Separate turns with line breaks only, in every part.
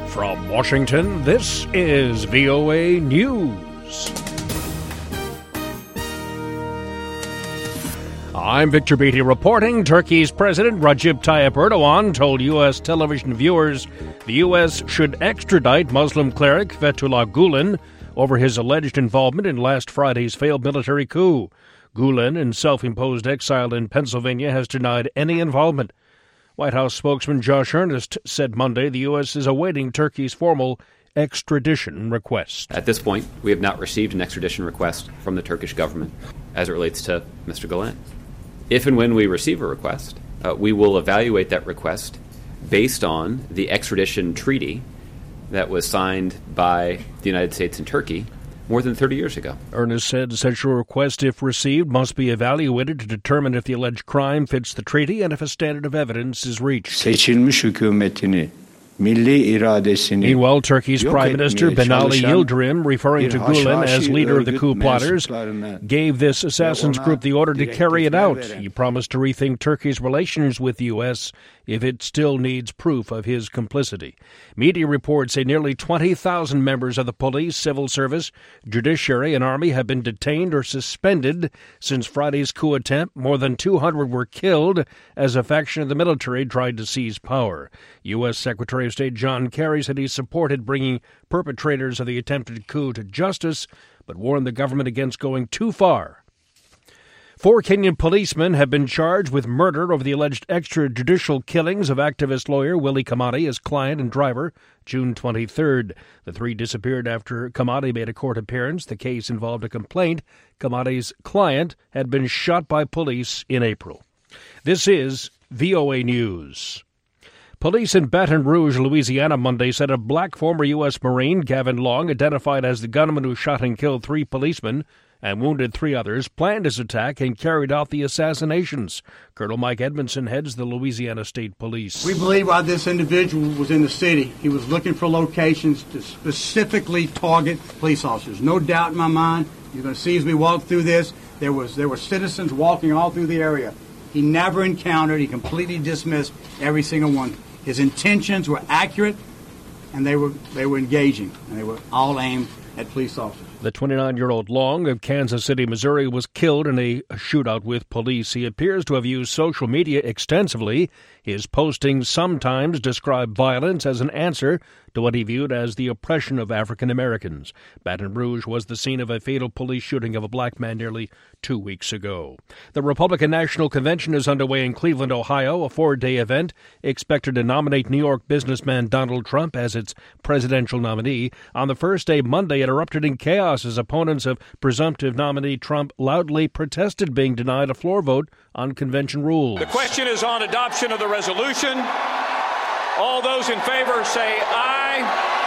From Washington, this is VOA News. I'm Victor Beatty reporting. Turkey's President Recep Tayyip Erdogan told U.S. television viewers the U.S. should extradite Muslim cleric Fethullah Gulen over his alleged involvement in last Friday's failed military coup. Gulen, in self-imposed exile in Pennsylvania, has denied any involvement. White House spokesman Josh Earnest said Monday the U.S. is awaiting Turkey's formal extradition request.
At this point, we have not received an extradition request from the Turkish government as it relates to Mr. Gulen. If and when we receive a request, we will evaluate that request based on the extradition treaty that was signed by the United States and Turkey more than 30 years ago.
Earnest said such a request, if received, must be evaluated to determine if the alleged crime fits the treaty and if a standard of evidence is reached. Meanwhile, Turkey's Prime Minister Binali Yildirim, referring to Gulen as leader of the coup plotters, gave this assassins group the order to carry it out. He promised to rethink Turkey's relations with the U.S. if it still needs proof of his complicity. Media reports say nearly 20,000 members of the police, civil service, judiciary, and army have been detained or suspended since Friday's coup attempt. More than 200 were killed as a faction of the military tried to seize power. U.S. Secretary of State John Kerry said he supported bringing perpetrators of the attempted coup to justice, but warned the government against going too far. 4 Kenyan policemen have been charged with murder over the alleged extrajudicial killings of activist lawyer Willie Kamati, his client and driver, June 23rd. The 3 disappeared after Kamati made a court appearance. The case involved a complaint Kamati's client had been shot by police in April. This is VOA News. Police in Baton Rouge, Louisiana, Monday said a black former U.S. Marine, Gavin Long, identified as the gunman who shot and killed 3 policemen and wounded 3 others, planned his attack and carried out the assassinations. Colonel Mike Edmondson heads the Louisiana State Police.
We believe while this individual was in the city, he was looking for locations to specifically target police officers. No doubt in my mind, you're going to see as we walk through this, there were citizens walking all through the area. He never encountered, he completely dismissed every single one. His intentions were accurate, and they were engaging, and they were all aimed at police officers.
The 29-year-old Long of Kansas City, Missouri, was killed in a shootout with police. He appears to have used social media extensively. His postings sometimes describe violence as an answer to what he viewed as the oppression of African Americans. Baton Rouge was the scene of a fatal police shooting of a black man nearly 2 weeks ago. The Republican National Convention is underway in Cleveland, Ohio, a 4-day event expected to nominate New York businessman Donald Trump as its presidential nominee. On the first day, Monday, it erupted in chaos as opponents of presumptive nominee Trump loudly protested being denied a floor vote on convention rules.
The question is on adoption of the resolution. All those in favor say aye.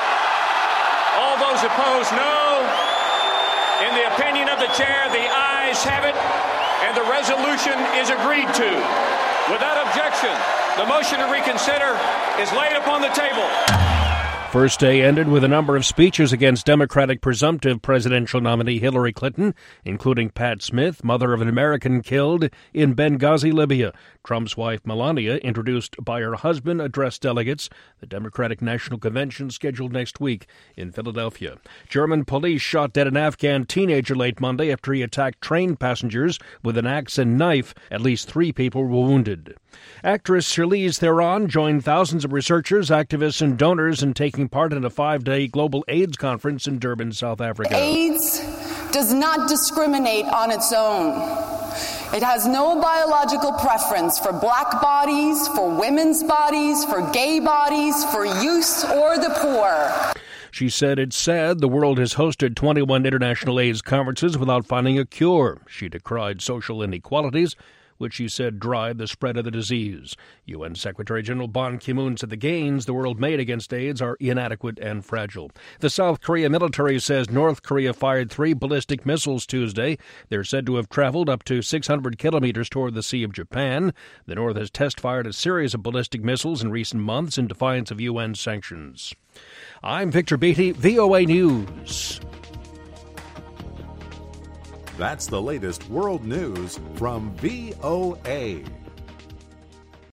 All those opposed, no. In the opinion of the chair, the ayes have it, and the resolution is agreed to. Without objection, the motion to reconsider is laid upon the table.
First day ended with a number of speeches against Democratic presumptive presidential nominee Hillary Clinton, including Pat Smith, mother of an American killed in Benghazi, Libya. Trump's wife, Melania, introduced by her husband, addressed delegates. The Democratic National Convention scheduled next week in Philadelphia. German police shot dead an Afghan teenager late Monday after he attacked train passengers with an axe and knife. At least 3 people were wounded. Actress Charlize Theron joined thousands of researchers, activists, and donors in taking part in a 5-day global AIDS conference in Durban, South Africa.
AIDS does not discriminate on its own. It has no biological preference for black bodies, for women's bodies, for gay bodies, for youth or the poor.
She said it's sad the world has hosted 21 international AIDS conferences without finding a cure. She decried social inequalities, which she said drive the spread of the disease. UN Secretary General Ban Ki-moon said the gains the world made against AIDS are inadequate and fragile. The South Korea military says North Korea fired 3 ballistic missiles Tuesday. They're said to have traveled up to 600 kilometers toward the Sea of Japan. The North has test-fired a series of ballistic missiles in recent months in defiance of UN sanctions. I'm Victor Beatty, VOA News.
That's the latest world news from VOA.